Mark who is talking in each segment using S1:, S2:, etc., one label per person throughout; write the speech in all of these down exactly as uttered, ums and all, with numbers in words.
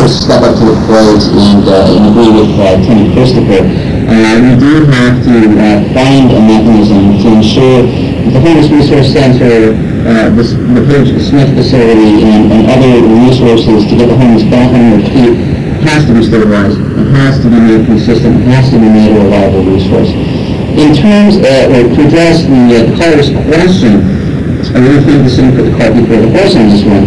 S1: to step up to the plate and, uh, and agree with uh, Tim and Christopher. Uh, we do have to uh, find a mechanism to ensure that the Homeless Resource Center, uh, the, the Page Smith facility, and, and other resources to get the homeless back on their feet has to be stabilized. It has to be made consistent. It has to be made a reliable resource. In terms of, or to address the uh, caller's question, I really think the city put the cart before the horse on this one.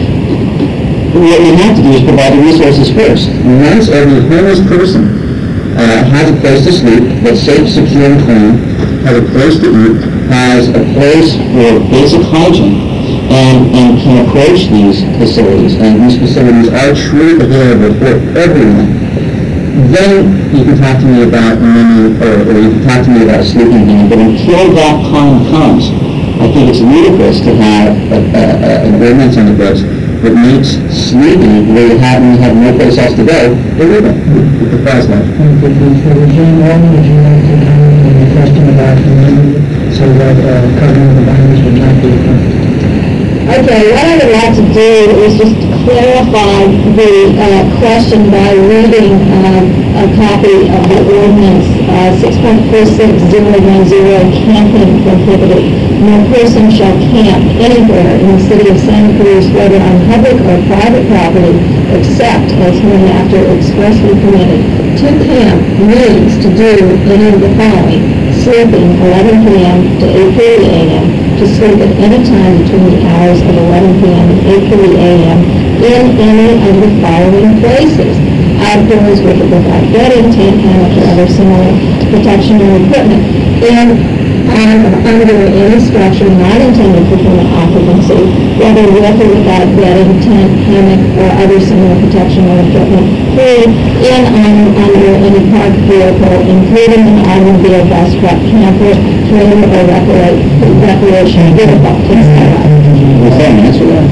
S1: What we have to do is provide the resources first. Once every homeless person uh, has a place to sleep that's safe, secure, and clean, has a place to eat, has a place for basic hygiene, and, and can approach these facilities, and these facilities are truly available for everyone, then you can talk to me about money, or, or you can talk to me about a sleeping van. But until that time comes, I think it's ludicrous to have a, a, a, an ordinance on the books that makes sleeping where you have, you have no place else to go illegal. The price line.
S2: For Regina Walton, would you like to comment on the question about the money so that uh, covering the binders would not be affected?
S3: Okay, what I would like to do is just clarify the uh, question by reading um, a copy of the ordinance uh, six point four six zero one zero, camping prohibited. No person shall camp anywhere in the city of Santa Cruz, whether on public or private property, except as hereinafter expressly permitted. To camp means to do any of the following: sleeping eleven p.m. to eight thirty a.m., to sleep at any time between the hours of eleven p.m. and eight thirty a.m. in any of the following places: outdoors with or without bedding, tent, hammock, or other similar protection or equipment, and on or under any structure not intended for human occupancy, whether with or without bedding, tent, hammock, or other similar protection or equipment, three, in, on, under any parked vehicle, including an automobile, bus, truck, camper, trailer, or recre- recreational vehicle, et cetera.
S1: What's that answer that?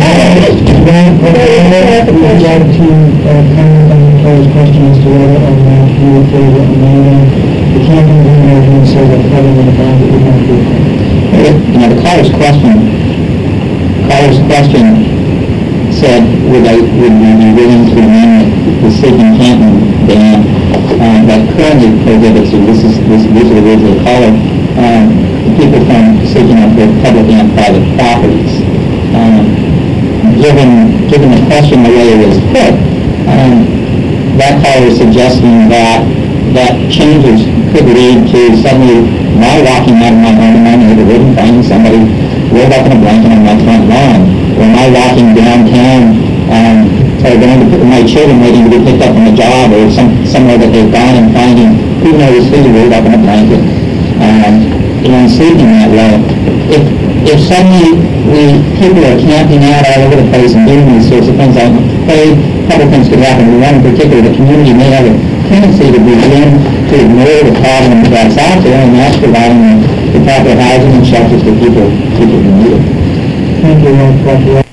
S2: Would you like to uh, comment on the caller's question as to whether or not you would favor amending the camping van ordinance so that covering the binders would not be affected?
S1: You know, the caller's question, caller's question said, would I, would we be willing to amend the sleeping camping ban um, that currently prohibits, and this is, this, these are the words of the caller, um, people from sleeping on both public and private properties. Um, given, given the question the way it was put, um, that caller is suggesting that that changes could lead to suddenly my walking out of my home in my neighborhood and finding somebody rolled up in a blanket on my front lawn, or my walking downtown, um, or going to put my children waiting to be picked up from a job or some somewhere that they've gone and finding who knows who rolled up in a blanket, um, and sleeping that way. If if suddenly we people are camping out all over the place and doing these sorts of things, I'm afraid a couple things could happen. One in particular, the community may have a tendency to begin to ignore the problem that's out there, and that's providing the proper housing and shelters for people, people who need it.
S2: Thank you, Doctor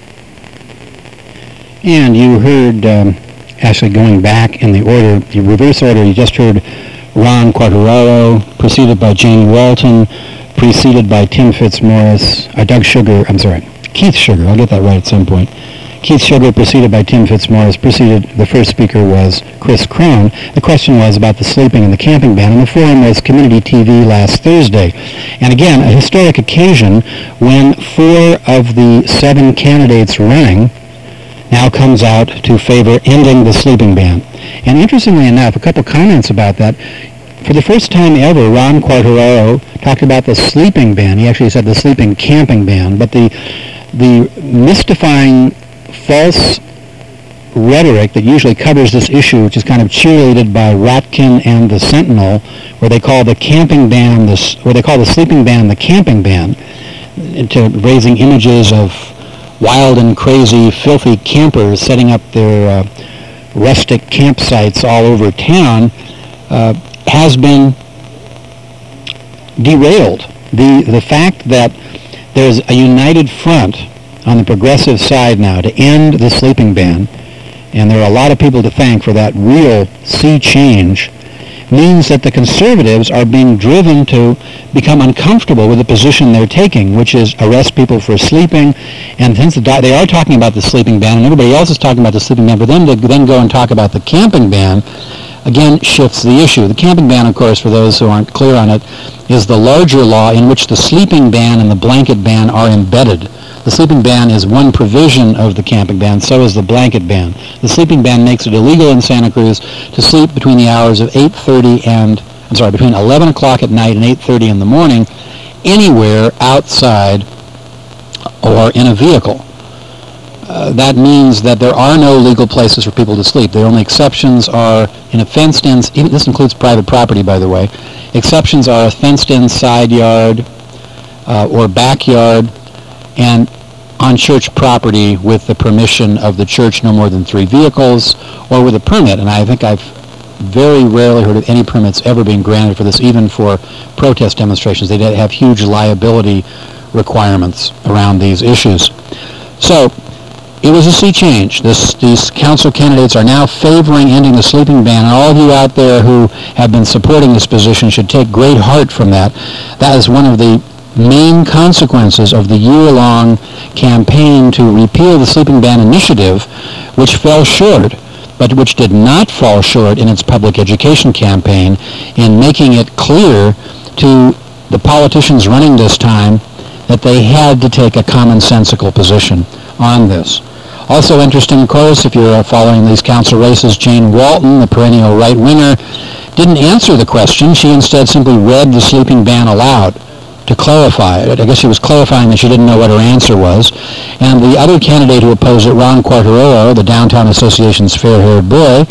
S4: And you heard, um, actually going back in the order, the reverse order, you just heard Ron Quattararo, preceded by Jane Walton, preceded by Tim Fitzmaurice, uh, Doug Sugar, I'm sorry, Keith Sugar, I'll get that right at some point. Keith Sugar, preceded by Tim Fitzmaurice, preceded, the first speaker was Chris Crown. The question was about the sleeping and the camping ban, and the forum was Community T V last Thursday. And again, a historic occasion when four of the seven candidates running now comes out to favor ending the sleeping ban. And interestingly enough, a couple comments about that. For the first time ever, Ron Quattararo talked about the sleeping ban. He actually said the sleeping camping ban, but the the mystifying false rhetoric that usually covers this issue, which is kind of cheerleaded by Rotkin and the Sentinel, where they call the camping ban, this, where they call the sleeping ban the camping ban, into raising images of wild and crazy, filthy campers setting up their uh, rustic campsites all over town, uh, has been derailed. The the fact that there's a united front on the progressive side now to end the sleeping ban, and there are a lot of people to thank for that real sea change. means that the conservatives are being driven to become uncomfortable with the position they're taking, which is arrest people for sleeping. And since the di- they are talking about the sleeping ban, and everybody else is talking about the sleeping ban, for them to then go and talk about the camping ban, again, shifts the issue. The camping ban, of course, for those who aren't clear on it, is the larger law in which the sleeping ban and the blanket ban are embedded. The sleeping ban is one provision of the camping ban, so is the blanket ban. The sleeping ban makes it illegal in Santa Cruz to sleep between the hours of eight thirty and, I'm sorry, between eleven o'clock at night and eight thirty in the morning, anywhere outside or in a vehicle. Uh, that means that there are no legal places for people to sleep. The only exceptions are in a fenced-in, this includes private property, by the way. Exceptions are a fenced-in side yard uh, or backyard, and on church property with the permission of the church, no more than three vehicles, or with a permit. And I think I've very rarely heard of any permits ever being granted for this, even for protest demonstrations. They have huge liability requirements around these issues. So it was a sea change. This, these council candidates are now favoring ending the sleeping ban, and all of you out there who have been supporting this position should take great heart from that. That is one of the main consequences of the year-long campaign to repeal the sleeping ban initiative, which fell short, but which did not fall short in its public education campaign in making it clear to the politicians running this time that they had to take a commonsensical position on this. Also interesting, of course, if you're following these council races, Jane Walton, the perennial right-winger, didn't answer the question. She instead simply read the sleeping ban aloud to clarify it. I guess she was clarifying that she didn't know what her answer was. And the other candidate who opposed it, Ron Quartarolo, the Downtown Association's fair-haired boy,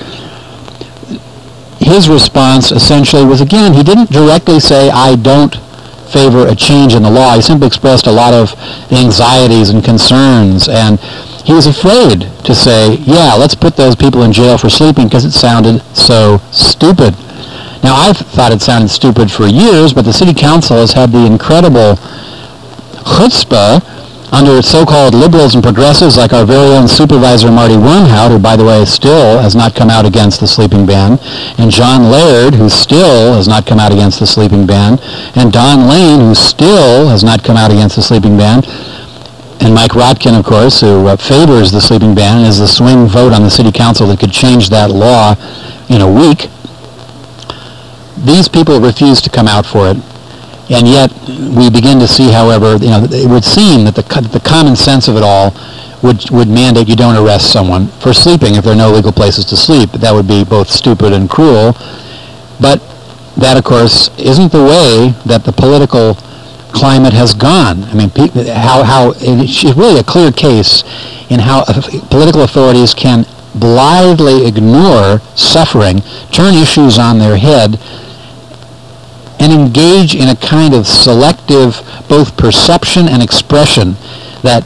S4: his response essentially was, again, he didn't directly say, I don't favor a change in the law. He simply expressed a lot of anxieties and concerns, and he was afraid to say, yeah, let's put those people in jail for sleeping because it sounded so stupid. Now, I've thought it sounded stupid for years, but the city council has had the incredible chutzpah under so-called liberals and progressives like our very own supervisor, Marty Wernhout, who, by the way, still has not come out against the sleeping ban, and John Laird, who still has not come out against the sleeping ban, and Don Lane, who still has not come out against the sleeping ban, and Mike Rotkin, of course, who uh, favors the sleeping ban, is the swing vote on the city council that could change that law in a week. These people refuse to come out for it, and yet we begin to see, however, you know, it would seem that the the common sense of it all would would mandate you don't arrest someone for sleeping if there are no legal places to sleep. That would be both stupid and cruel. But that, of course, isn't the way that the political climate has gone. I mean, how how it's really a clear case in how political authorities can blithely ignore suffering, turn issues on their head, and engage in a kind of selective both perception and expression that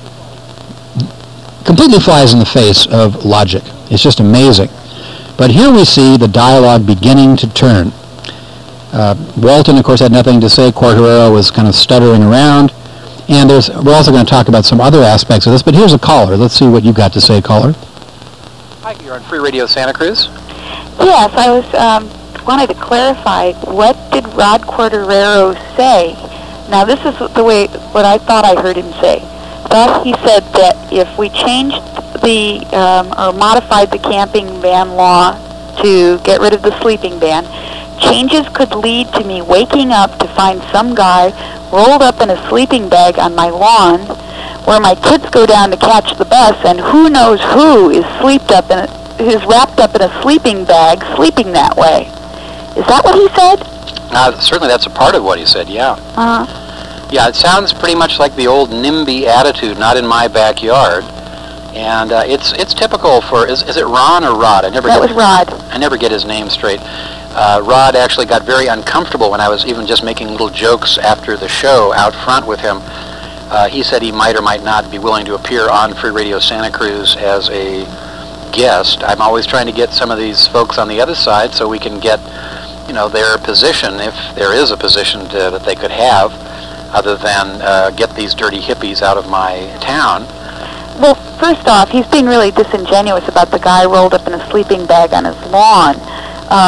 S4: completely flies in the face of logic. It's just amazing. But here we see the dialogue beginning to turn. Uh, Walton, of course, had nothing to say. Quartararo was kind of stuttering around. And there's, we're also going to talk about some other aspects of this, but here's a caller. Let's see what you've got to say, caller.
S5: Hi, you're on Free Radio Santa Cruz.
S6: Yes, I was um, wanted to clarify, what did Rod Quartararo say? Now, this is the way, what I thought I heard him say. I thought he said that if we changed the, um, or modified the camping ban law to get rid of the sleeping ban, changes could lead to me waking up to find some guy rolled up in a sleeping bag on my lawn where my kids go down to catch the bus, and who knows who is sleeped up in a, is wrapped up in a sleeping bag sleeping that way. Is that what he said?
S5: Uh, certainly that's a part of what he said, yeah.
S6: Uh-huh.
S5: Yeah, it sounds pretty much like the old NIMBY attitude, not in my backyard. And uh, it's it's typical for, is, is it Ron or Rod? I never
S6: That
S5: get,
S6: was Rod.
S5: I never get his name straight. Uh, Rod actually got very uncomfortable when I was even just making little jokes after the show out front with him. Uh, he said he might or might not be willing to appear on Free Radio Santa Cruz as a guest. I'm always trying to get some of these folks on the other side so we can get, you know, their position, if there is a position to, that they could have, other than uh, get these dirty hippies out of my town.
S6: Well, first off, he's being really disingenuous about the guy rolled up in a sleeping bag on his lawn. Uh,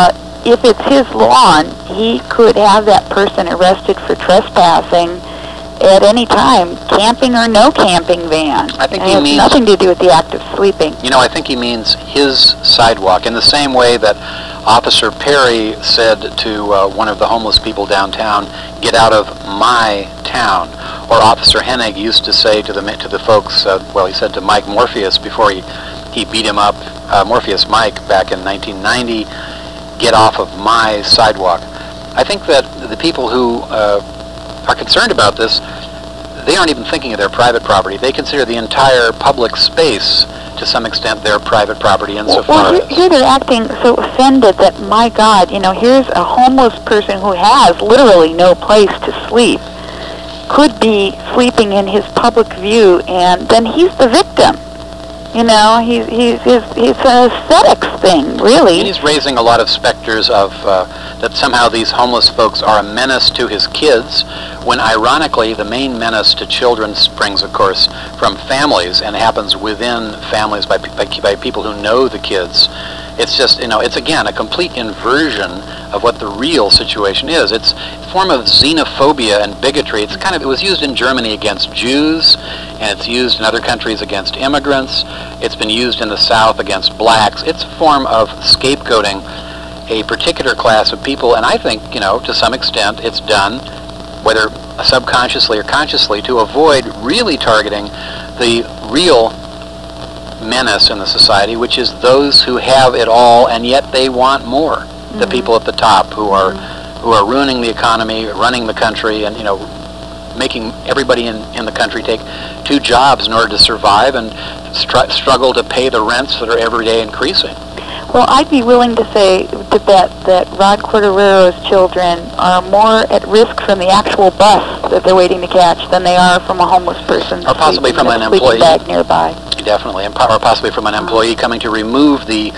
S6: if it's his lawn, he could have that person arrested for trespassing at any time, camping or no camping ban.
S5: I think
S6: it
S5: he
S6: has
S5: means-
S6: nothing to do with the act of sleeping.
S5: You know, I think he means his sidewalk, in the same way that Officer Perry said to uh, one of the homeless people downtown, "Get out of my town." Or Officer Hennig used to say to the to the folks, uh, well, he said to Mike Morpheus before he, he beat him up, uh, Morpheus Mike, back in nineteen ninety, "Get off of my sidewalk." I think that the people who uh, are concerned about this, they aren't even thinking of their private property. They consider the entire public space, to some extent, their private property insofar
S6: Well,
S5: as...
S6: here, here they're acting so offended that, my God, you know, here's a homeless person who has literally no place to sleep, could be sleeping in his public view, and then he's the victim. You know, he's he's he's, he's an aesthetics thing, really.
S5: And he's raising a lot of specters of uh, that somehow these homeless folks are a menace to his kids, when ironically the main menace to children springs, of course, from families and happens within families by, by, by people who know the kids. It's just, you know, it's again a complete inversion of what the real situation is. It's a form of xenophobia and bigotry. It's kind of, it was used in Germany against Jews, and it's used in other countries against immigrants. It's been used in the South against blacks. It's a form of scapegoating a particular class of people, and I think, you know, to some extent it's done, whether subconsciously or consciously, to avoid really targeting the real menace in the society, which is those who have it all and yet they want more. Mm-hmm. The people at the top who are mm-hmm. who are ruining the economy, running the country, and, you know, making everybody in, in the country take two jobs in order to survive and str- struggle to pay the rents that are every day increasing.
S6: Well, I'd be willing to say to bet that Rod Cordero's children are more at risk from the actual bus that they're waiting to catch than they are from a homeless person
S5: or possibly
S6: sleeping
S5: from
S6: in
S5: an
S6: a sleeping
S5: employee.
S6: bag nearby.
S5: Definitely, and po- or possibly from an employee coming to remove the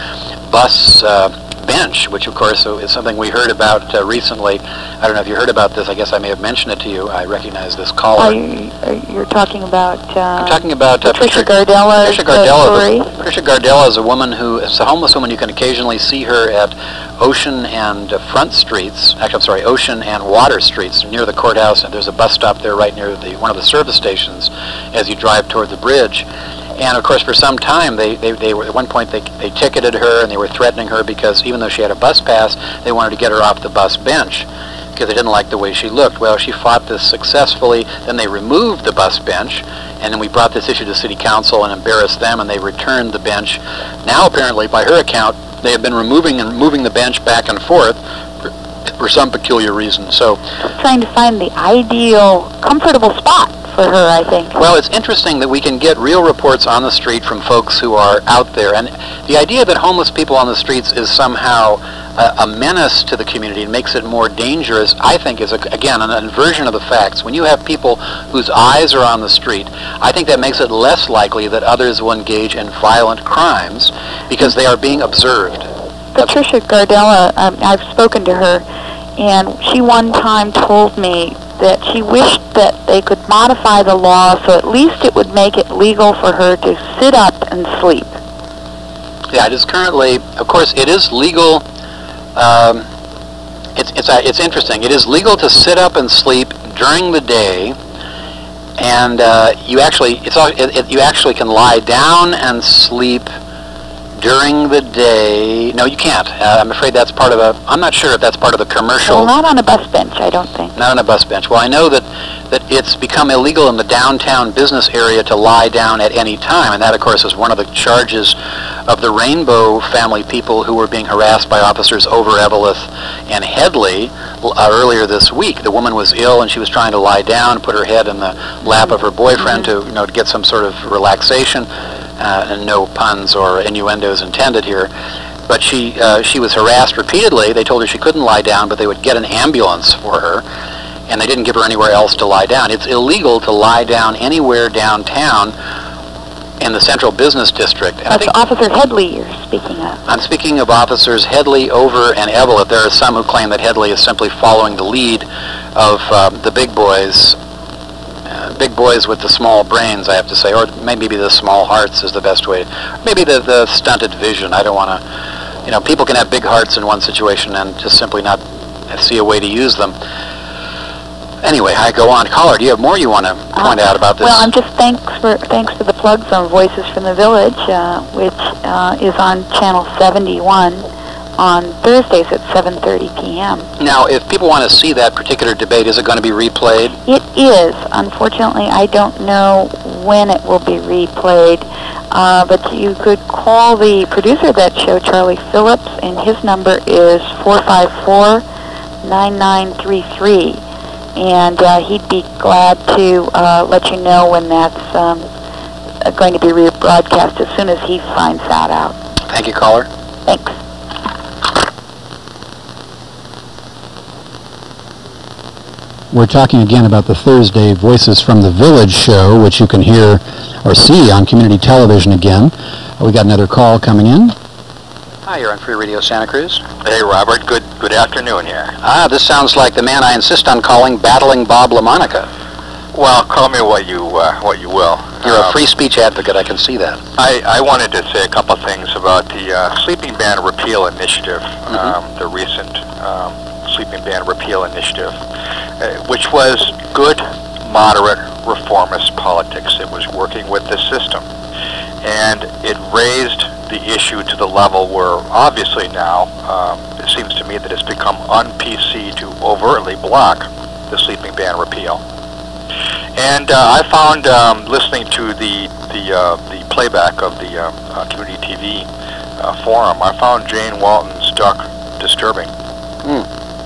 S5: bus uh, bench, which of course is something we heard about uh, recently. I don't know if you heard about this. I guess I may have mentioned it to you. I recognize this caller.
S6: Are you, are, you're talking about uh,
S5: I'm talking about uh,
S6: Patricia Gardella's
S5: Patricia Gardella.
S6: story?
S5: The, Patricia Gardella is a woman who is a homeless woman. You can occasionally see her at Ocean and uh, Front Streets. Actually, I'm sorry, Ocean and Water Streets near the courthouse, and there's a bus stop there right near the one of the service stations as you drive toward the bridge. And of course, for some time, they, they, they were at one point they they ticketed her and they were threatening her because even though she had a bus pass, they wanted to get her off the bus bench because they didn't like the way she looked. Well, she fought this successfully. Then they removed the bus bench, and then we brought this issue to City Council and embarrassed them, and they returned the bench. Now, apparently, by her account, they have been removing and moving the bench back and forth for, for some peculiar reason. So,
S6: trying to find the ideal, comfortable spot for her, I think.
S5: Well, it's interesting that we can get real reports on the street from folks who are out there. And the idea that homeless people on the streets is somehow a, a menace to the community and makes it more dangerous, I think is, a, again, an inversion of the facts. When you have people whose eyes are on the street, I think that makes it less likely that others will engage in violent crimes because they are being observed.
S6: Patricia Gardella, um, I've spoken to her, and she one time told me that she wished that they could modify the law so at least it would make it legal for her to sit up and sleep.
S5: Yeah, it is currently, of course, it is legal. Um, it's it's uh, it's interesting. It is legal to sit up and sleep during the day, and uh, you actually it's all, it, it, you actually can lie down and sleep during the day. No, you can't. Uh, I'm afraid that's part of a. I'm not sure if that's part of the commercial.
S6: Well, not on a bus bench, I don't think.
S5: Not on a bus bench. Well, I know that that it's become illegal in the downtown business area to lie down at any time, and that, of course, is one of the charges of the Rainbow family people who were being harassed by officers over Eveleth and Headley uh, earlier this week. The woman was ill, and she was trying to lie down, put her head in the lap of her boyfriend to, you know, to get some sort of relaxation. Uh, and no puns or innuendos intended here, but she uh, she was harassed repeatedly. They told her she couldn't lie down, but they would get an ambulance for her, and they didn't give her anywhere else to lie down. It's illegal to lie down anywhere downtown in the central business district. And
S6: That's
S5: I think
S6: Officer Headley you're speaking of.
S5: I'm speaking of officers Headley, Over, and Eveleth. There are some who claim that Headley is simply following the lead of uh, the big boys. Uh, big boys with the small brains, I have to say, or maybe the small hearts is the best way. Maybe the, the stunted vision. I don't want to, you know, people can have big hearts in one situation and just simply not see a way to use them. Anyway, I go on. Caller, do you have more you want to point uh, out about this?
S6: Well, I'm just thanks for thanks for the plugs on Voices from the Village, uh, which uh, is on channel seventy-one on Thursdays at seven thirty p.m.
S5: Now, if people want to see that particular debate, is it going to be replayed?
S6: It is. Unfortunately, I don't know when it will be replayed, uh, but you could call the producer of that show, Charlie Phillips, and his number is four five four, nine nine three three. And uh, he'd be glad to uh, let you know when that's um, going to be rebroadcast as soon as he finds that out.
S5: Thank you, caller.
S6: Thanks.
S4: We're talking again about the Thursday Voices from the Village show, which you can hear or see on community television again. Uh, we got another call coming in.
S5: Hi, you're on Free Radio Santa Cruz.
S7: Hey, Robert. Good good afternoon here.
S5: Ah, this sounds like the man I insist on calling Battling Bob LaMonica.
S7: Well, call me what you uh, what you will.
S5: You're
S7: um,
S5: a free speech advocate, I can see that.
S7: I, I wanted to say a couple of things about the uh, Sleeping Ban Repeal Initiative,
S5: Mm-hmm.
S7: um, the recent um, Sleeping Ban Repeal Initiative, uh, which was good, moderate, reformist politics. It was working with the system. And it raised the issue to the level where, obviously now, um, it seems to me that it's become un-P C to overtly block the sleeping ban repeal. And uh, I found, um, listening to the the uh, the playback of the uh, uh, community T V uh, forum, I found Jane Walton's duck disturbing.
S5: Mm.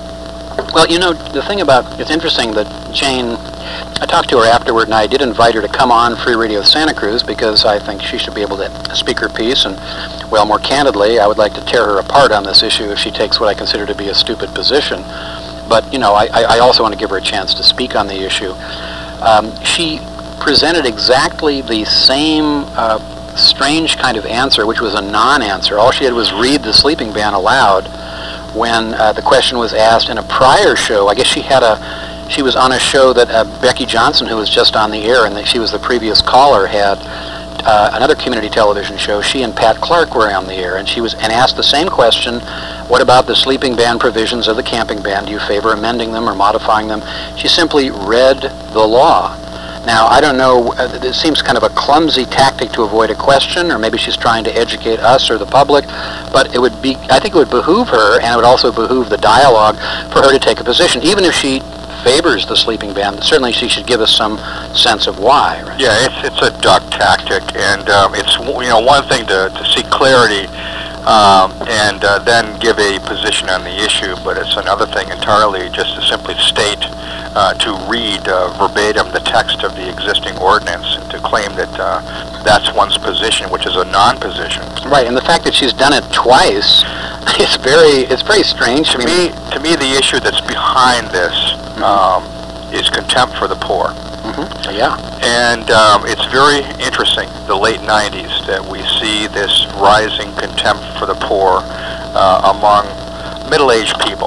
S5: Well, you know, the thing about, it's interesting that Jane, I talked to her afterward, and I did invite her to come on Free Radio Santa Cruz because I think she should be able to speak her piece, and, well, more candidly, I would like to tear her apart on this issue if she takes what I consider to be a stupid position. But, you know, I, I also want to give her a chance to speak on the issue. Um, she presented exactly the same uh, strange kind of answer, which was a non-answer. All she did was read the sleeping ban aloud when uh, the question was asked in a prior show. I guess she had a, she was on a show that uh, Becky Johnson, who was just on the air, and that she was the previous caller, had uh, another community television show. She and Pat Clark were on the air, and she was and asked the same question: what about the sleeping ban provisions of the camping ban? Do you favor amending them or modifying them? She simply read the law. Now, I don't know, uh, it seems kind of a clumsy tactic to avoid a question, or maybe she's trying to educate us or the public, but it would be, I think it would behoove her, and it would also behoove the dialogue for her to take a position, even if she favors the sleeping ban. Certainly she should give us some sense of why. Right?
S7: Yeah, it's it's a duck tactic, and um, it's, you know, one thing to, to seek clarity um, and uh, then give a position on the issue, but it's another thing entirely just to simply state, uh, to read uh, verbatim the text of the existing ordinance and to claim that uh, that's one's position, which is a non-position.
S5: Right, and the fact that she's done it twice, it's very, it's very strange.
S7: To me, to me, the issue that's behind this um, is contempt for the poor.
S5: Mm-hmm. Yeah.
S7: And um, it's very interesting, the late nineties, that we see this rising contempt for the poor uh, among middle-aged people,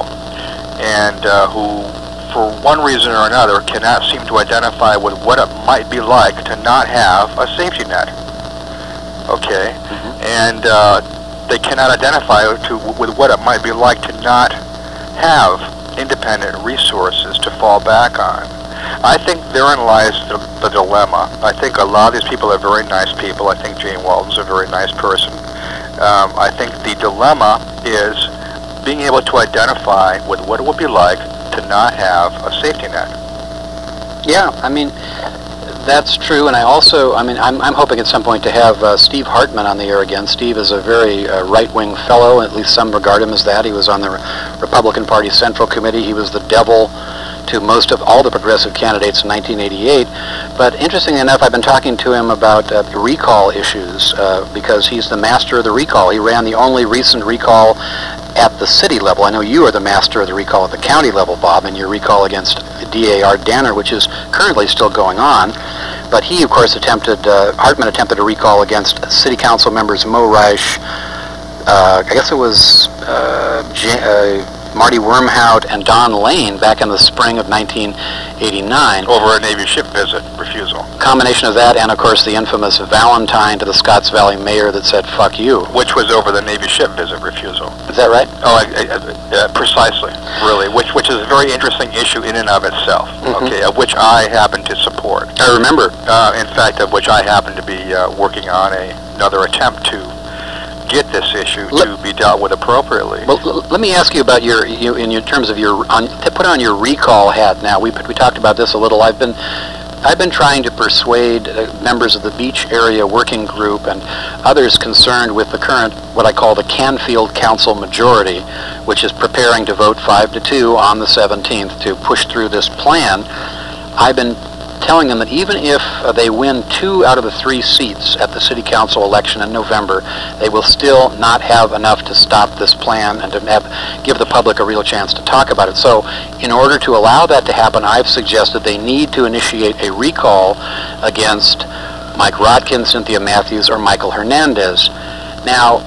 S7: and uh, who, for one reason or another, cannot seem to identify with what it might be like to not have a safety net. Okay?
S5: Mm-hmm.
S7: And uh, they cannot identify to, with what it might be like to not have independent resources to fall back on. I think therein lies the, the dilemma. I think a lot of these people are very nice people. I think Jane Walton's a very nice person. Um, I think the dilemma is being able to identify with what it would be like to not have a safety net.
S5: Yeah, I mean, that's true, and I also, I mean, I'm, I'm hoping at some point to have uh, Steve Hartman on the air again. Steve is a very uh, right-wing fellow, at least some regard him as that. He was on the Re- Republican Party Central Committee. He was the devil to most of all the progressive candidates in nineteen eighty-eight. But interestingly enough, I've been talking to him about uh, recall issues uh, because he's the master of the recall. He ran the only recent recall at the city level. I know you are the master of the recall at the county level, Bob, and your recall against D A Art Danner, which is currently still going on. But he, of course, attempted, uh, Hartman attempted a recall against city council members Mo Reich, uh, I guess it was uh, Jan- uh, Marty Wormhout and Don Lane back in the spring of nineteen eighty-nine.
S7: Over a Navy ship visit refusal.
S5: Combination of that and, of course, the infamous Valentine to the Scotts Valley mayor that said, fuck you.
S7: Which was over the Navy ship visit refusal.
S5: Is that right?
S7: Oh, I, I, uh, precisely, really, which which is a very interesting issue in and of itself,
S5: Mm-hmm.
S7: okay, of which I happen to support.
S5: I remember.
S7: Uh, in fact, of which I happen to be uh, working on a, another attempt to get this issue
S5: Let-
S7: to be dealt with appropriately.
S5: Well, l- let me ask you about your, you, in your terms of your, on, to put on your recall hat now. We, we talked about this a little. I've been, I've been trying to persuade uh, members of the Beach Area Working Group and others concerned with the current, what I call the Canfield Council majority, which is preparing to vote five to two on the seventeenth to push through this plan. I've been telling them that even if uh, they win two out of the three seats at the city council election in November, they will still not have enough to stop this plan and to have, give the public a real chance to talk about it. So in order to allow that to happen, I've suggested they need to initiate a recall against Mike Rodkin, Cynthia Matthews, or Michael Hernandez. Now,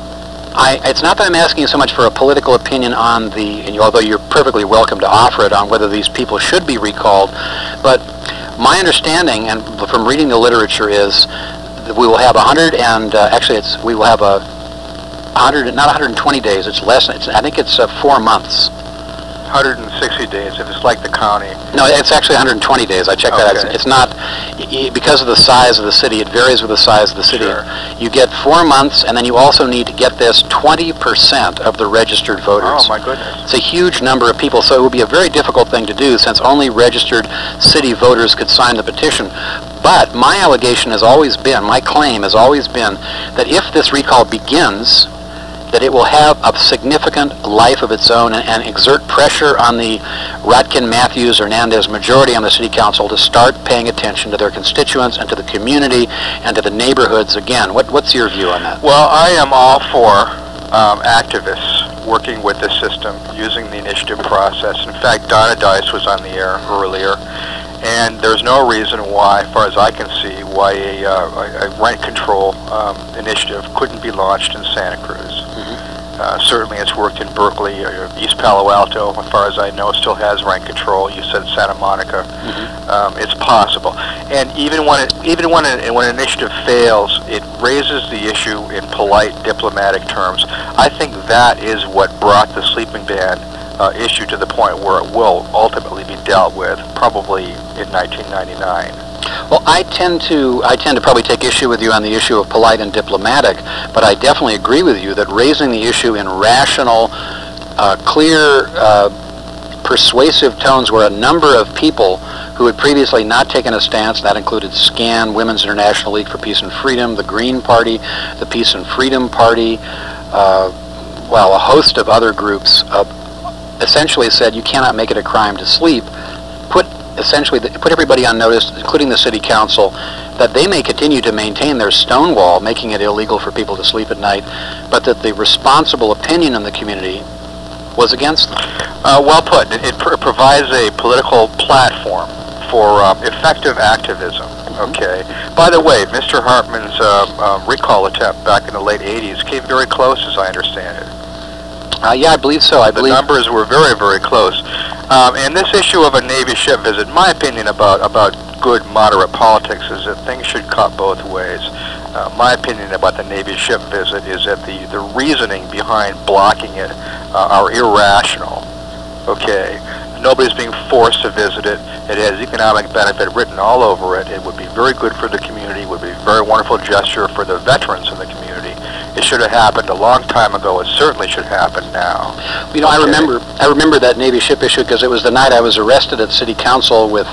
S5: I, it's not that I'm asking you so much for a political opinion on the, and you, although you're perfectly welcome to offer it, on whether these people should be recalled, but my understanding, and from reading the literature, is that we will have one hundred and uh, actually, it's we will have a one hundred, not one hundred twenty days. It's less. It's, I think it's uh, four months.
S7: one hundred sixty days, if it's like the county.
S5: No, it's actually one hundred twenty days. I checked that out.
S7: Okay.
S5: It's, it's not y- y- because of the size of the city. It varies with the size of the city.
S7: Sure.
S5: You get four months, and then you also need to get this twenty percent of the registered voters.
S7: Oh, my goodness.
S5: It's a huge number of people, so it would be a very difficult thing to do since only registered city voters could sign the petition. But my allegation has always been, my claim has always been, that if this recall begins, that it will have a significant life of its own and, and exert pressure on the Rodkin, Matthews, Hernandez majority on the city council to start paying attention to their constituents and to the community and to the neighborhoods again. What, what's your view on that?
S7: Well, I am all for um, activists working with the system, using the initiative process. In fact, Donna Dice was on the air earlier, and there's no reason why, as far as I can see, why a, uh, a rent control um, initiative couldn't be launched in Santa Cruz. Uh, certainly it's worked in Berkeley. uh, East Palo Alto, as far as I know, still has rent control. You said Santa Monica.
S5: Mm-hmm.
S7: Um, it's possible. And even when it, even when, it, when an initiative fails, it raises the issue in polite, diplomatic terms. I think that is what brought the sleeping ban uh, issue to the point where it will ultimately be dealt with, probably in nineteen ninety-nine.
S5: Well, I tend to I tend to probably take issue with you on the issue of polite and diplomatic, but I definitely agree with you that raising the issue in rational, uh, clear, uh, persuasive tones where a number of people who had previously not taken a stance, that included SCAN, Women's International League for Peace and Freedom, the Green Party, the Peace and Freedom Party, uh, well, a host of other groups, uh, essentially said you cannot make it a crime to sleep, put essentially the, put everybody on notice, including the city council, that they may continue to maintain their stonewall, making it illegal for people to sleep at night, but that the responsible opinion in the community was against them.
S7: Uh, well put. It, it pr- provides a political platform for um, effective activism. Okay. By the way, Mister Hartman's uh, uh, recall attempt back in the late eighties came very close, as I understand it.
S5: Uh, yeah, I believe so. I
S7: The
S5: believe
S7: numbers were very, very close. Um, and this issue of a Navy ship visit, my opinion about, about good, moderate politics is that things should cut both ways. Uh, my opinion about the Navy ship visit is that the, the reasoning behind blocking it uh, are irrational. Okay? Nobody's being forced to visit it. It has economic benefit written all over it. It would be very good for the community. It would be a very wonderful gesture for the veterans in the community. It should have happened a long time ago. It certainly should happen now.
S5: You know, I
S7: Okay.
S5: remember I remember that Navy ship issue because it was the night I was arrested at City Council with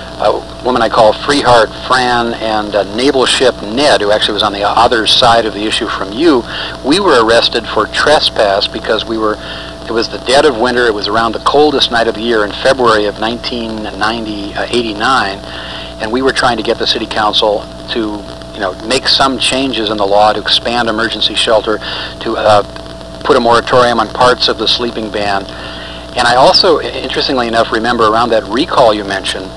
S5: a woman I call Freeheart Fran and uh, naval ship Ned, who actually was on the other side of the issue from you. We were arrested for trespass because we were, it was the dead of winter. It was around the coldest night of the year in February of nineteen ninety, uh, eighty-nine, and we were trying to get the City Council to, you know, make some changes in the law to expand emergency shelter, to uh, put a moratorium on parts of the sleeping ban. And I also, interestingly enough, remember around that recall you mentioned,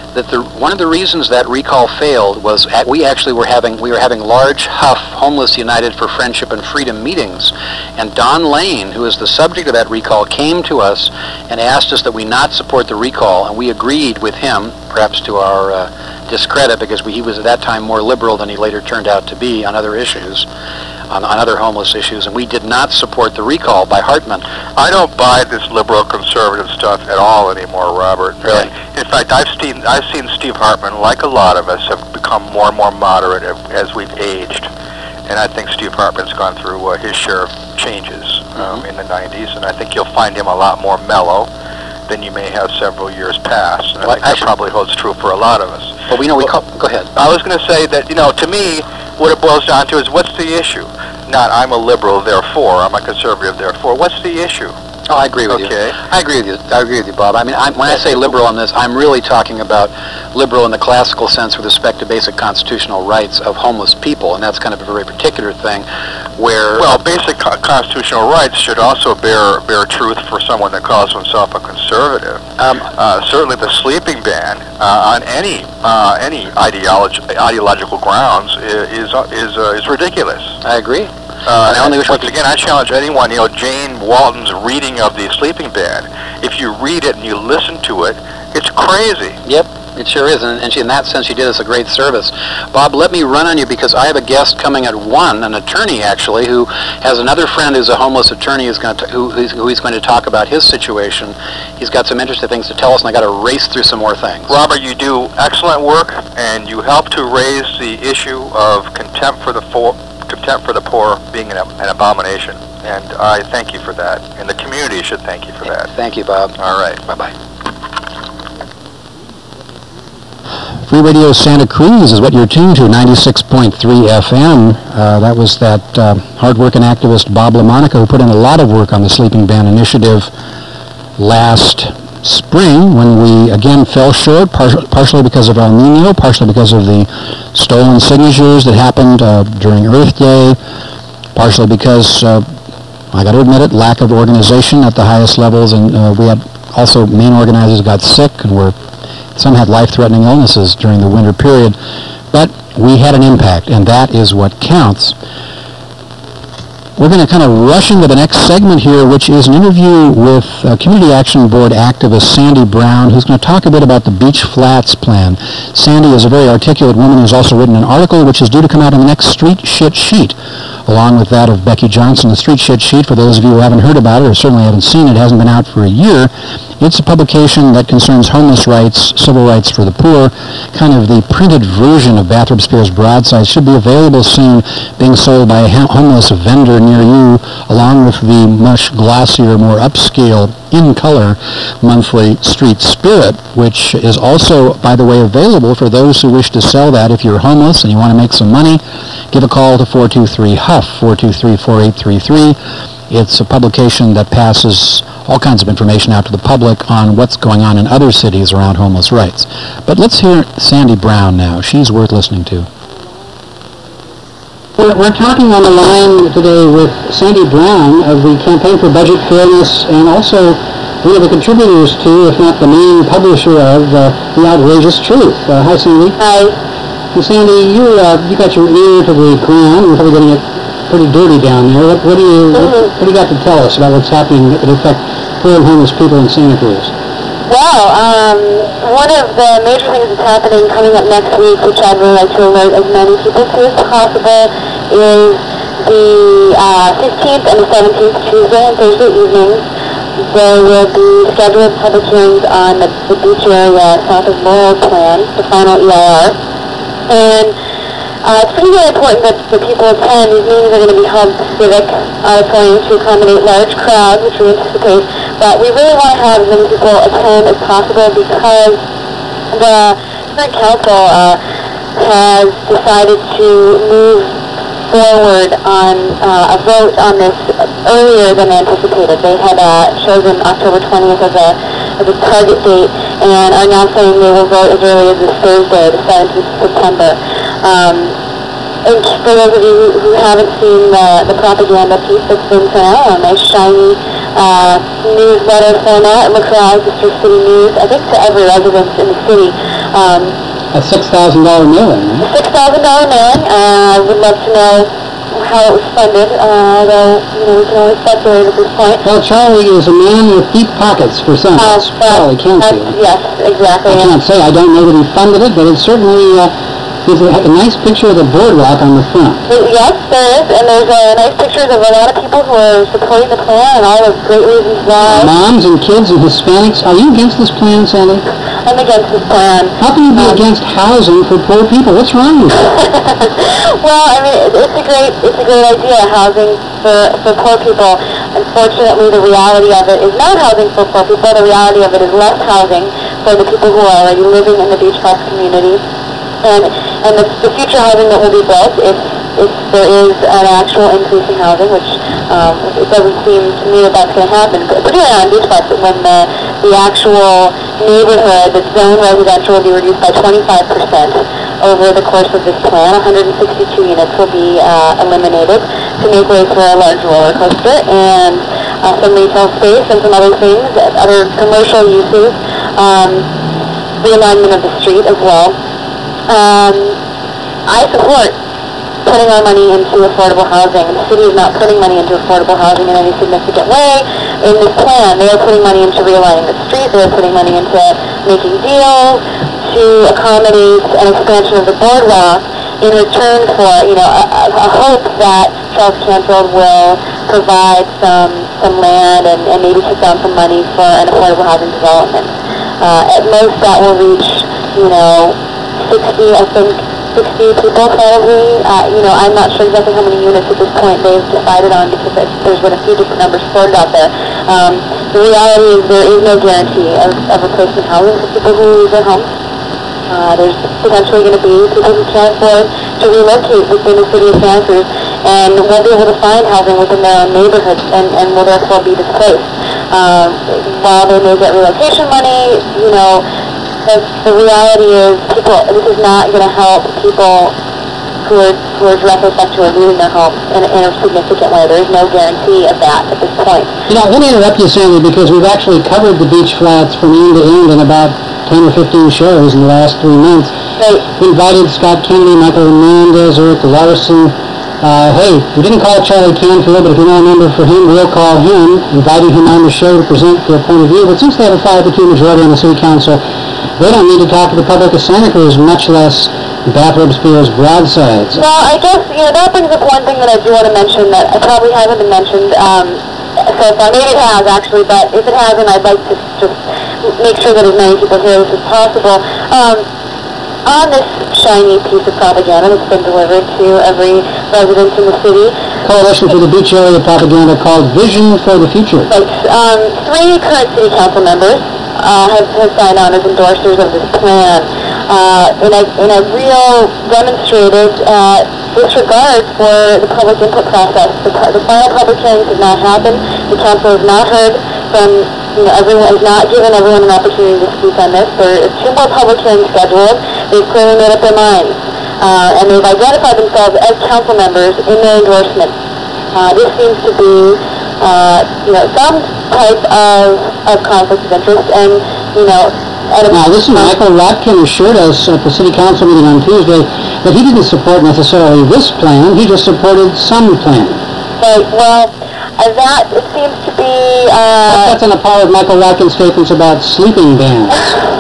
S5: that the one of the reasons that recall failed was at, we actually were having we were having large Huff Homeless United for Friendship and Freedom meetings, and Don Lane, who is the subject of that recall, came to us and asked us that we not support the recall, and we agreed with him, perhaps to our uh, discredit, because we, he was at that time more liberal than he later turned out to be on other issues. On, on other homeless issues, and we did not support the recall by Hartman.
S7: I don't buy this liberal conservative stuff at all anymore, Robert.
S5: Really?
S7: In fact, I've seen I've seen Steve Hartman, like a lot of us, have become more and more moderate as we've aged. And I think Steve Hartman's gone through uh, his share of changes um, in the nineties, and I think you'll find him a lot more mellow than you may have several years past. And I
S5: Well,
S7: think that
S5: actually-
S7: probably holds true for a lot of us.
S5: But we know we
S7: Well,
S5: call, go ahead.
S7: I was going to say that, you know, to me, what it boils down to is what's the issue? Not I'm a liberal, therefore, I'm a conservative, therefore. What's the issue?
S5: Oh, I agree with
S7: Okay.
S5: you. I agree with you. I agree with you, Bob. I mean, I'm, when I say liberal on this, I'm really talking about liberal in the classical sense with respect to basic constitutional rights of homeless people, and that's kind of a very particular thing where...
S7: Well, basic co- constitutional rights should also bear bear truth for someone that calls himself a conservative.
S5: Um,
S7: Uh, certainly the sleeping ban uh, on any uh, any ideology, ideological grounds is is is, uh, is ridiculous.
S5: I agree.
S7: Uh,
S5: I only wish we
S7: once
S5: could-
S7: again, I challenge anyone, you know, Jane Walton's reading of the sleeping ban, if you read it and you listen to it, it's crazy.
S5: Yep, it sure is, and, and she, in that sense, she did us a great service. Bob, let me run on you because I have a guest coming at one, an attorney actually, who has another friend who's a homeless attorney who's going to who, who's, who he's going to talk about his situation. He's got some interesting things to tell us, and I got to race through some more things.
S7: Robert, you do excellent work, and you help to raise the issue of contempt for the for, contempt for the poor being an, an abomination, and I thank you for that, and the community should thank you for that.
S5: Thank you, Bob.
S7: All right, bye-bye.
S4: Free Radio Santa Cruz is what you're tuned to, ninety-six point three F M. Uh, that was that uh, hard-working activist Bob LaMonica who put in a lot of work on the Sleeping Ban Initiative last spring when we again fell short, par- partially because of El Nino, partially because of the stolen signatures that happened uh, during Earth Day, partially because, uh, I got to admit it, lack of organization at the highest levels, and uh, we had also main organizers got sick and were some had life-threatening illnesses during the winter period, but we had an impact, and that is what counts. We're going to kind of rush into the next segment here, which is an interview with uh, Community Action Board activist Sandy Brown, who's going to talk a bit about the Beach Flats plan. Sandy is a very articulate woman who's also written an article which is due to come out in the next Street Shit Sheet, along with that of Becky Johnson. The Street Shit Sheet, for those of you who haven't heard about it or certainly haven't seen it, hasn't been out for a year. It's a publication that concerns homeless rights, civil rights for the poor, kind of the printed version of Bathrop Spears' broadside. Should be available soon, being sold by a homeless vendor near you, along with the much glossier, more upscale, in-color monthly Street Spirit, which is also, by the way, available for those who wish to sell that. If you're homeless and you want to make some money, give a call to four two three H U F, four two three, four eight three three. It's a publication that passes all kinds of information out to the public on what's going on in other cities around homeless rights. But let's hear Sandy Brown now. She's worth listening to. We're, we're talking on the line today with Sandy Brown of the Campaign for Budget Fairness, and also one of the contributors to, if not the main publisher of, uh, The Outrageous Truth. Uh, hi, Sandy.
S6: Hi.
S4: And Sandy, you uh, you got your ear to the ground. You're probably getting it pretty dirty down there. What, what do you what, what do you got to tell us about what's happening that would affect poor and homeless people in Santa Cruz?
S6: Well, um, one of the major things that's happening coming up next week, which I'd really like to alert as many people to as possible, is the uh, fifteenth and the seventeenth, Tuesday and Thursday evenings. There will be scheduled public hearings on the, the beach area south of Laurel Plan, the final E I R. And uh, it's pretty really important that the people attend. These meetings are going to be held at the Civic Auditorium to accommodate large crowds, which we anticipate. But we really want to have as many people attend as possible because the current council uh, has decided to move forward on uh, a vote on this earlier than anticipated. They had uh, chosen October twentieth as a, as a target date and are now saying they will vote as early as this Thursday, the seventeenth of September. Um, and for those of you who, who haven't seen the, the propaganda piece that's been sent out, a nice shiny uh, newsletter format, McCraw District City News, I think to every resident in the city, Um,
S4: A six thousand dollar mailing, right?
S6: six thousand dollar mailing. Uh, I would love to know how it was funded, uh, though, you know, we can only speculate at this point.
S4: Well, Charlie is a man with deep pockets for some.
S6: Uh,
S4: That's Charlie Canfield.
S6: Yes, exactly.
S4: I can't say, I don't know that he funded it, but it certainly uh, is a, a nice picture of the boardwalk on the front.
S6: Yes, there is, and there's uh, nice pictures of a lot of people who are supporting the plan and all the great reasons why.
S4: Moms and kids and Hispanics. Are you against this plan, Sandy?
S6: I'm against this plan.
S4: How can you be
S6: Um,
S4: against housing for poor people? What's wrong with you?
S6: Well, I mean, it, it's a great, it's a great idea, housing for, for poor people. Unfortunately, the reality of it is not housing for poor people. The reality of it is less housing for the people who are already living in the Beach Park community. And, and the, the future housing that will be built, if, if there is an actual increase in housing, which um, it doesn't seem to me that that's going to happen, but particularly on Beach Park, when the, the actual neighborhood that's zoned residential will be reduced by twenty-five percent over the course of this plan. one hundred sixty-two units will be uh, eliminated to make way for a large roller coaster and uh, some retail space and some other things, other commercial uses, um, realignment of the street as well. Um, I support putting our money into affordable housing. The city is not putting money into affordable housing in any significant way. In this plan, they are putting money into realigning the street. They are putting money into making deals to accommodate an expansion of the boardwalk in return for, you know, a, a hope that Charles Canfield will provide some some land and, and maybe put down some money for an affordable housing development. Uh, at most, that will reach, you know, sixty, I think, sixty people probably. Uh, you know, I'm not sure exactly how many units at this point they've decided on because there's been a few different numbers floated out there. Um, the reality is there is no guarantee of, of replacement housing for people who lose their homes. Uh, there's potentially going to be people who can't afford to relocate within the city of Santa Cruz and won't be able to find housing within their own neighborhoods and, and will therefore be displaced. Um, while they may get relocation money, you know, The, the reality is, people. This is not going to help people who are who are directly affected or losing their homes in, in a significant way. There is no guarantee of that at this point.
S4: You know, let me interrupt you, Sandy, because we've actually covered the beach flats from end to end in about ten or fifteen shows in the last three months.
S6: Right.
S4: We invited Scott Kennedy, Michael Hernandez, Eric Larson. Uh, hey, we didn't call Charlie Canfield, but if you know a number for him, we'll call him, inviting him on the show to present their point of view. But since they have a five to two majority on the city council, they don't need to talk to the public of Santa Cruz, much less Bathrop Spears broadsides.
S6: Well, I guess, you know, that brings up one thing that I do want to mention that I probably haven't been mentioned um, so far. Maybe it has, actually, but if it hasn't, I'd like to just make sure that as many people hear this as possible. Um, on this shiny piece of propaganda that's been delivered to every resident in the city,
S4: Coalition for the Beach Area propaganda called Vision for the Future.
S6: Right. Um, three current city council members uh, have, have signed on as endorsers of this plan uh, in, a, in a real demonstrated uh, disregard for the public input process. The, the final public hearings have not happened. The council has not heard from, you know, everyone, has not given everyone an opportunity to speak on this. There are two more public hearings scheduled. They've clearly made up their minds. Uh, and they've identified themselves as council members in their endorsement. Uh, this seems to be, uh, you know, some type of, of conflict of interest, and, you know...
S4: Now, listen, Michael Rotkin assured us at the city council meeting on Tuesday that he didn't support necessarily this plan, he just supported some plan.
S6: Right, well, uh, that it seems to be... Uh,
S4: That's on a par with Michael Rotkin's statements about sleeping bans.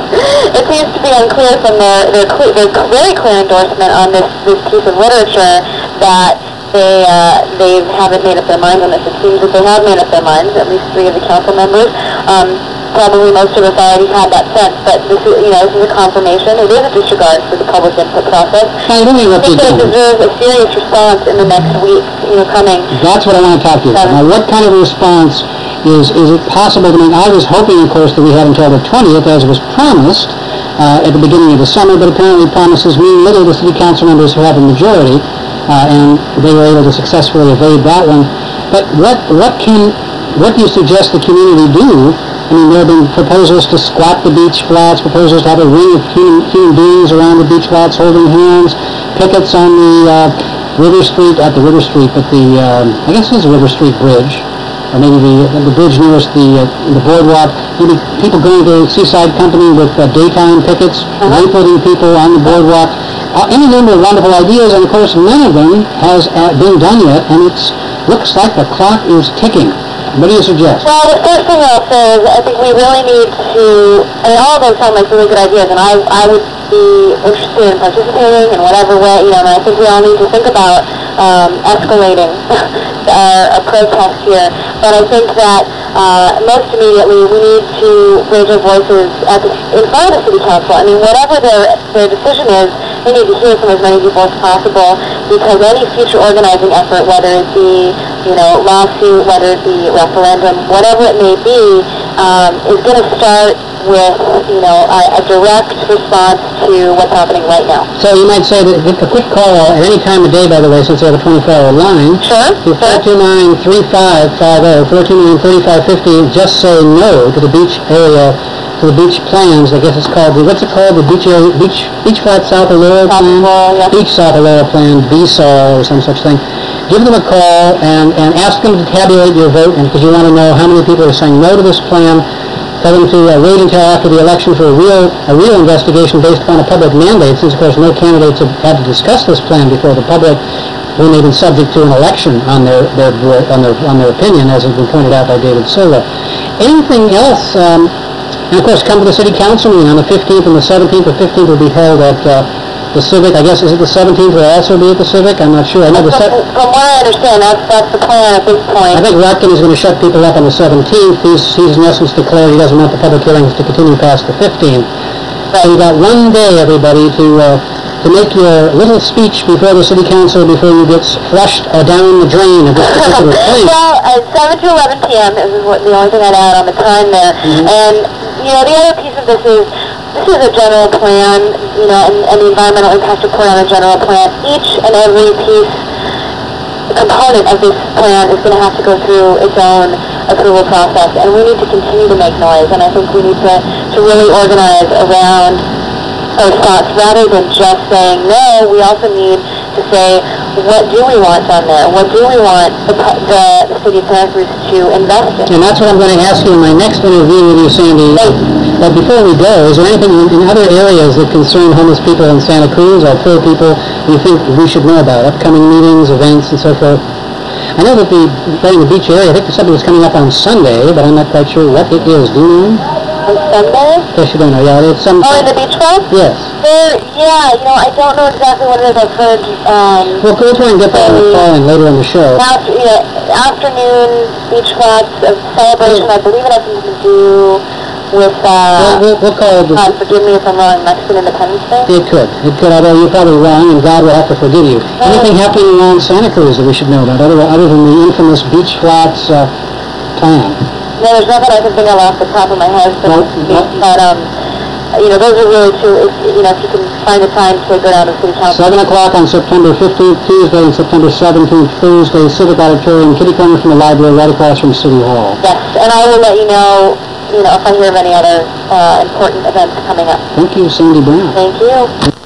S6: It seems to be unclear from their, their, cle- their very clear endorsement on this, this piece of literature that they uh, they haven't made up their minds on this. It seems that they have made up their minds, at least three of the council members. Um, probably most of us already had that sense, but this is, you know, this is a confirmation. It is a disregard for the public input process.
S4: Hey, let me
S6: I think that it deserves a serious response in the next week, you know, coming.
S4: That's what I want to talk to you about. Now, what kind of a response is is it possible to make? I was hoping, of course, that we had until the twentieth, as was promised uh, at the beginning of the summer, but apparently promises mean little to city council members who have a majority, uh, and they were able to successfully evade that one. But what what can what do you suggest the community do? I mean, there have been proposals to squat the beach flats, proposals to have a ring of human, human beings around the beach flats holding hands, pickets on the uh, River Street, at the River Street, but the, um, I guess it is the River Street Bridge,
S8: or maybe the, the bridge nearest the, uh, the boardwalk, maybe people going to Seaside Company with uh, daytime pickets, uh-huh. waypointing people on the boardwalk. Uh, any number of wonderful ideas, and of course none of them has uh, been done yet, and it looks like the clock is ticking. What do you suggest?
S6: Well, the first thing I'll say is I think we really need to, I mean, all of those sound like really good ideas, and I, I would be interested in participating in whatever way, you know, and I think we all need to think about um, escalating our, our protest here. But I think that uh, most immediately we need to raise our voices at the, in front of the City Council. I mean, whatever their, their decision is, they need to hear from as many people as possible, because any future organizing effort, whether it be, you know, lawsuit, whether it be referendum, whatever it may be, um, is going to start with, you know, a, a direct response to what's happening right now.
S8: So you might say that a quick call at any time of day, by the way, since they have a twenty-four hour line.
S6: Sure.
S8: To four two nine, three five five zero, four two nine, three five five zero, just say no to the beach area, to the beach plans. I guess it's called, the, what's it called? The beach area, beach, beach flat South Aurora plan?
S6: Yeah.
S8: Beach South Aurora plan, B S A W or some such thing. Give them a call and, and ask them to tabulate your vote, and because you want to know how many people are saying no to this plan. Tell them to uh, wait until after the election for a real a real investigation based upon a public mandate, since, of course, no candidates have had to discuss this plan before the public when they've been subject to an election on their, their, on their, on their opinion, as has been pointed out by David Silva. Anything else? Um, and, of course, come to the City Council meeting on the fifteenth and the seventeenth. The fifteenth will be held at uh, the Civic. I guess, is it the seventeenth will also be at the Civic? I'm not sure. I know the se-
S6: From what I understand, that's, that's the plan at this point.
S8: I think Rotkin is going to shut people up on the seventeenth. He's, he's in essence declared he doesn't want the public hearings to continue past the fifteenth. Right. So you've got one day, everybody, to uh, to make your little speech before the City Council before you get flushed uh, down the drain of this particular place.
S6: Well, at seven to eleven p.m. is what, the only thing I'd add on the time there. Mm-hmm. And, you know, the other piece of this is, this is a general plan, you know, and, and the environmental impact report on a general plan. Each and every piece, component of this plan is going to have to go through its own approval process, and we need to continue to make noise, and I think we need to, to really organize around those thoughts rather than just saying no. We also need to say, what do we want on there? What do we want the, the, the city of Santa Cruz to invest in?
S8: And that's what I'm going to ask you in my next interview with you, Sandy. But before we go, is there anything in, in other areas that concern homeless people in Santa Cruz or poor people you think we should know about? Upcoming meetings, events, and so forth? I know that the, regarding the beach area, I think something was coming up on Sunday, but I'm not quite sure what it is. Do you know?
S6: On Sunday?
S8: Yes, you don't know. Yeah, it's some...
S6: Oh, in the beach club?
S8: Yes.
S6: There, yeah, you know, I don't know exactly what it is. I've heard, um...
S8: Well, we'll try and get that on the call in later in the show.
S6: After, yeah, afternoon beach flats of celebration, I believe it has something to do with, uh...
S8: Well, we'll, we'll call it...
S6: God, forgive me if I'm wrong, Mexican Independence Day?
S8: It could. It could, although you're probably wrong, and God will have to forgive you. Oh. Anything happening around Santa Cruz that we should know about, other, other than the infamous beach flats uh, plan?
S6: No, there's nothing I can think of off the top of my head, but,
S8: no, no.
S6: but um, you know, those are really two, if, you know, if you can find the time to go down to City Council.
S8: seven o'clock on September fifteenth, Tuesday, and September seventeenth, Thursday, Civic Auditorium, kitty corner from the library, right across from City Hall.
S6: Yes, and I will let you know, you know, if I hear of any other uh, important events coming up.
S8: Thank you, Sandy Brown.
S6: Thank you.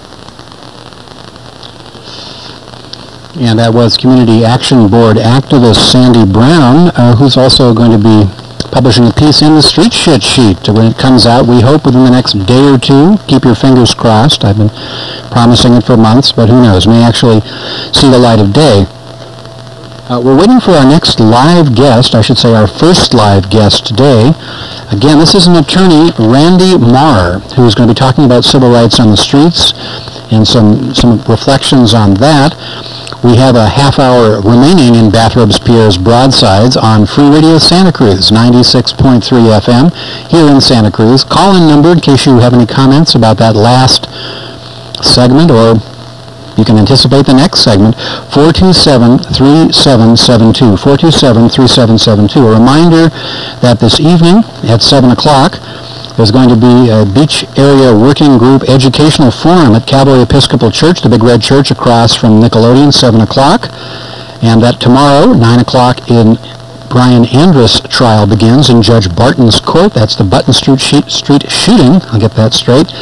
S4: And that was Community Action Board activist Sandy Brown, uh, who's also going to be publishing a piece in the Street Shit Sheet when it comes out, we hope within the next day or two. Keep your fingers crossed. I've been promising it for months, but who knows, may actually see the light of day. Uh, we're waiting for our next live guest, I should say our first live guest today. Again, this is an attorney, Randy Marr, who's going to be talking about civil rights on the streets and some, some reflections on that. We have a half hour remaining in Bathrobes Pierre's Broadsides on Free Radio Santa Cruz, ninety-six point three F M, here in Santa Cruz. Call-in number in case you have any comments about that last segment, or you can anticipate the next segment, four two seven, three seven seven two, four two seven, three seven seven two. A reminder that this evening at seven o'clock, there's going to be a Beach Area Working Group Educational Forum at Calvary Episcopal Church, the Big Red Church across from Nickelodeon, seven o'clock. And that tomorrow, nine o'clock, in Brian Andrus trial begins in Judge Barton's court. That's the Button Street, Street shooting. I'll get that straight.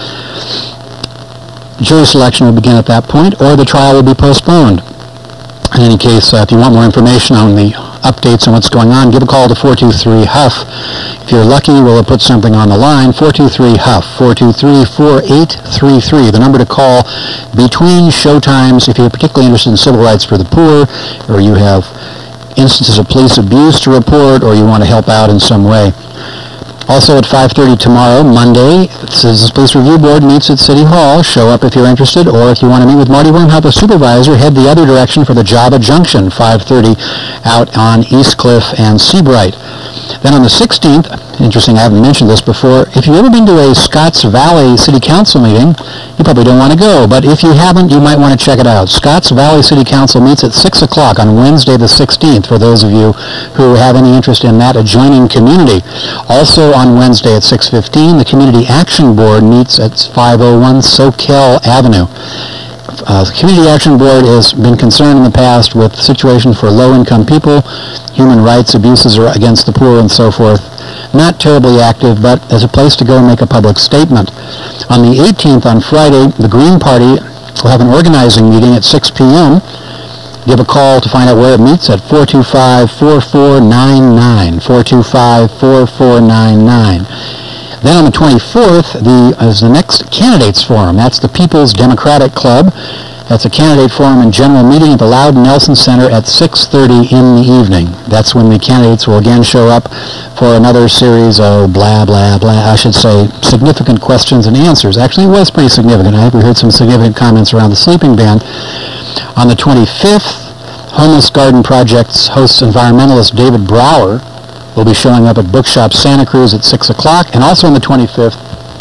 S4: Jury selection will begin at that point, or the trial will be postponed. In any case, uh, if you want more information on the updates on what's going on, give a call to four two three Huff. If you're lucky, we'll have put something on the line, four two three Huff, four two three, four eight three three, the number to call between show times if you're particularly interested in civil rights for the poor, or you have instances of police abuse to report, or you want to help out in some way. Also at five thirty tomorrow, Monday, the Citizens Police Review Board meets at City Hall. Show up if you're interested, or if you want to meet with Marty Wormhout, the supervisor, head the other direction for the Java Junction, five thirty, out on East Cliff and Seabright. Then on the sixteenth, interesting, I haven't mentioned this before, if you've ever been to a Scotts Valley City Council meeting, you probably don't want to go, but if you haven't, you might want to check it out. Scotts Valley City Council meets at six o'clock on Wednesday the sixteenth, for those of you who have any interest in that adjoining community. Also on Wednesday at six fifteen, the Community Action Board meets at five oh one Soquel Avenue. Uh, the Community Action Board has been concerned in the past with the situation for low-income people, human rights abuses against the poor, and so forth. Not terribly active, but as a place to go and make a public statement. On the eighteenth, on Friday, the Green Party will have an organizing meeting at six p.m. Give a call to find out where it meets at four two five, four four nine nine, four two five, four four nine nine. Then on the twenty-fourth the, is the next Candidates Forum. That's the People's Democratic Club. That's a candidate forum and general meeting at the Loudon Nelson Center at six thirty in the evening. That's when the candidates will again show up for another series of blah, blah, blah, I should say, significant questions and answers. Actually, it was pretty significant. I think we heard some significant comments around the sleeping ban. On the twenty-fifth, Homeless Garden Project's host environmentalist David Brower will be showing up at Bookshop Santa Cruz at six o'clock. And also on the twenty-fifth,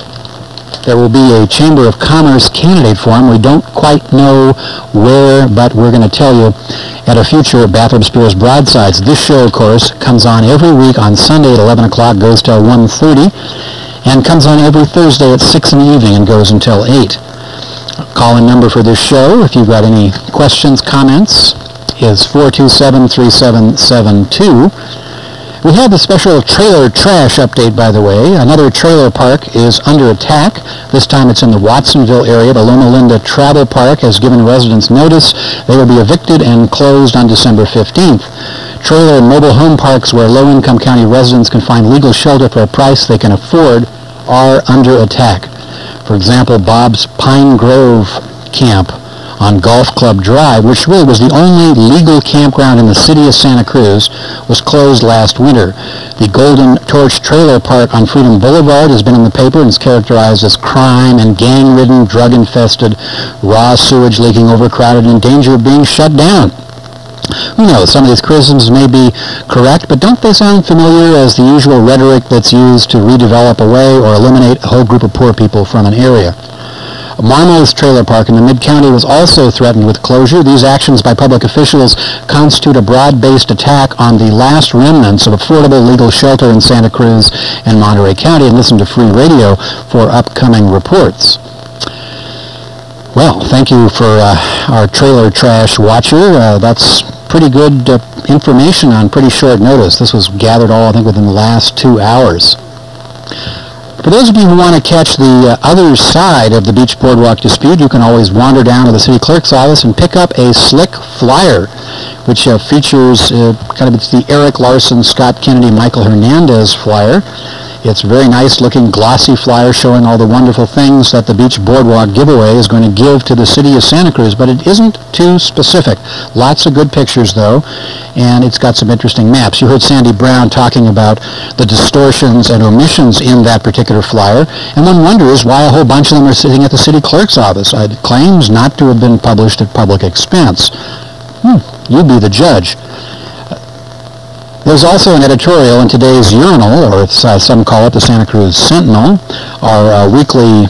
S4: there will be a Chamber of Commerce candidate forum. We don't quite know where, but we're going to tell you at a future Bathurst Spears Broadsides. This show, of course, comes on every week on Sunday at eleven o'clock, goes till one thirty, and comes on every Thursday at six in the evening and goes until eight. Call-in number for this show, if you've got any questions, comments, is four two seven, three seven seven two. We have a special trailer trash update, by the way. Another trailer park is under attack. This time it's in the Watsonville area. The Loma Linda Travel Park has given residents notice. They will be evicted and closed on December fifteenth. Trailer and mobile home parks where low-income county residents can find legal shelter for a price they can afford are under attack. For example, Bob's Pine Grove Camp on Golf Club Drive, which really was the only legal campground in the city of Santa Cruz, was closed last winter. The Golden Torch Trailer Park on Freedom Boulevard has been in the paper and is characterized as crime and gang-ridden, drug-infested, raw sewage leaking, overcrowded, and in danger of being shut down. Who knows, some of these criticisms may be correct, but don't they sound familiar as the usual rhetoric that's used to redevelop away or eliminate a whole group of poor people from an area? Marmol's Trailer Park in the Mid-County was also threatened with closure. These actions by public officials constitute a broad-based attack on the last remnants of affordable legal shelter in Santa Cruz and Monterey County. And listen to Free Radio for upcoming reports. Well, thank you for uh, our trailer trash watcher. Uh, that's pretty good uh, information on pretty short notice. This was gathered all, I think, within the last two hours. For those of you who want to catch the uh, other side of the Beach Boardwalk dispute, you can always wander down to the city clerk's office and pick up a slick flyer, which uh, features uh, kind of, it's the Eric Larson, Scott Kennedy, Michael Hernandez flyer. It's a very nice-looking, glossy flyer showing all the wonderful things that the Beach Boardwalk giveaway is going to give to the city of Santa Cruz, but it isn't too specific. Lots of good pictures, though, and it's got some interesting maps. You heard Sandy Brown talking about the distortions and omissions in that particular flyer, and one wonders why a whole bunch of them are sitting at the city clerk's office. It claims not to have been published at public expense. Hmm, you be the judge. There's also an editorial in today's Urinal, or as uh, some call it, the Santa Cruz Sentinel, our uh, weekly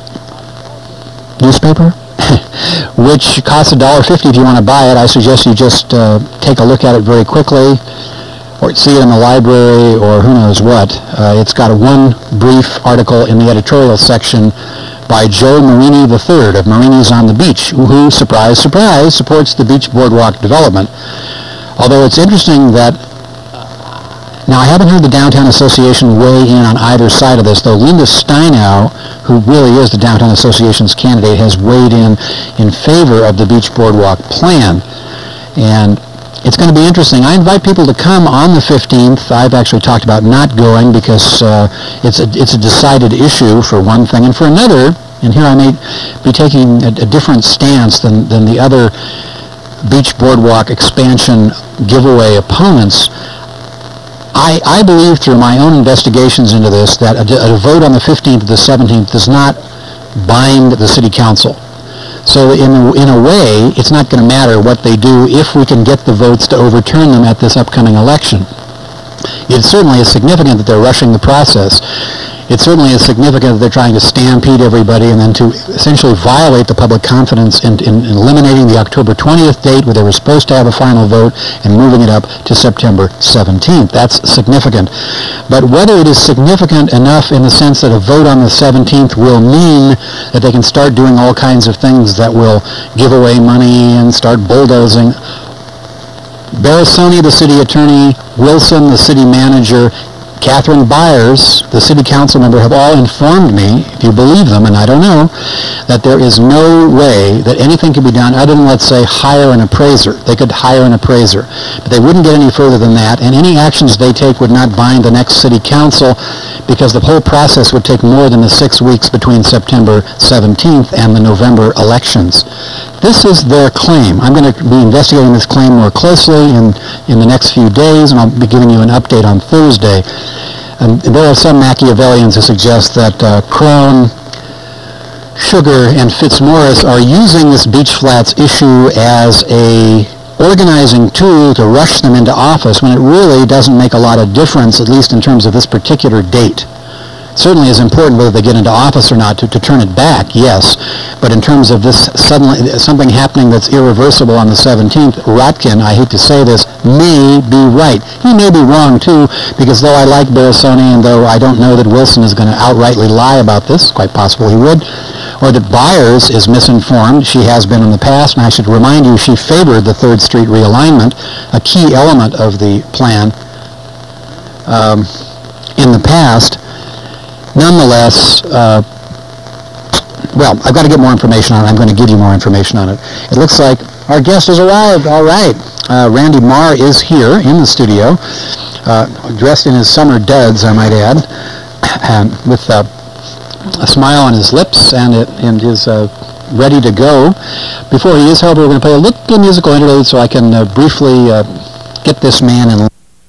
S4: newspaper, which costs one dollar fifty if you want to buy it. I suggest you just uh, take a look at it very quickly, or see it in the library, or who knows what. Uh, it's got a one brief article in the editorial section by Joe Marini the third of Marini's on the Beach, who, surprise, surprise, supports the Beach Boardwalk development. Although it's interesting that Now, I haven't heard the Downtown Association weigh in on either side of this, though Linda Steinow, who really is the Downtown Association's candidate, has weighed in in favor of the Beach Boardwalk plan. And it's going to be interesting. I invite people to come on the fifteenth. I've actually talked about not going because uh, it's a, it's a decided issue for one thing, and for another, and here I may be taking a, a different stance than, than the other Beach Boardwalk expansion giveaway opponents. I, I believe through my own investigations into this that a, a vote on the fifteenth or the seventeenth does not bind the city council. So in a, in a way, it's not going to matter what they do if we can get the votes to overturn them at this upcoming election. It certainly is significant that they're rushing the process. It certainly is significant that they're trying to stampede everybody and then to essentially violate the public confidence in, in, in eliminating the October twentieth date where they were supposed to have a final vote and moving it up to September seventeenth. That's significant. But whether it is significant enough in the sense that a vote on the seventeenth will mean that they can start doing all kinds of things that will give away money and start bulldozing, Barasoni, the city attorney, Wilson, the city manager, Catherine Byers, the city council member, have all informed me, if you believe them, and I don't know, that there is no way that anything can be done other than, let's say, hire an appraiser. They could hire an appraiser, but they wouldn't get any further than that, and any actions they take would not bind the next city council because the whole process would take more than the six weeks between September seventeenth and the November elections. This is their claim. I'm going to be investigating this claim more closely in, in the next few days, and I'll be giving you an update on Thursday. And there are some Machiavellians who suggest that uh, Crone, Sugar, and Fitzmaurice are using this Beach Flats issue as a organizing tool to rush them into office when it really doesn't make a lot of difference, at least in terms of this particular date. Certainly is important whether they get into office or not to, to turn it back, yes. But in terms of this suddenly something happening that's irreversible on the seventeenth, Rotkin, I hate to say this, may be right. He may be wrong too, because though I like Barasoni and though I don't know that Wilson is going to outrightly lie about this, quite possible he would, or that Byers is misinformed, she has been in the past, and I should remind you she favored the third Street realignment, a key element of the plan um, in the past. Nonetheless, uh, well, I've got to get more information on it. I'm going to give you more information on it. It looks like our guest has arrived. All right. Uh, Randy Marr is here in the studio, uh, dressed in his summer duds, I might add, and with uh, a smile on his lips, and it and is uh, ready to go. Before he is, however, we're going to play a little musical interlude so I can uh, briefly uh, get this man in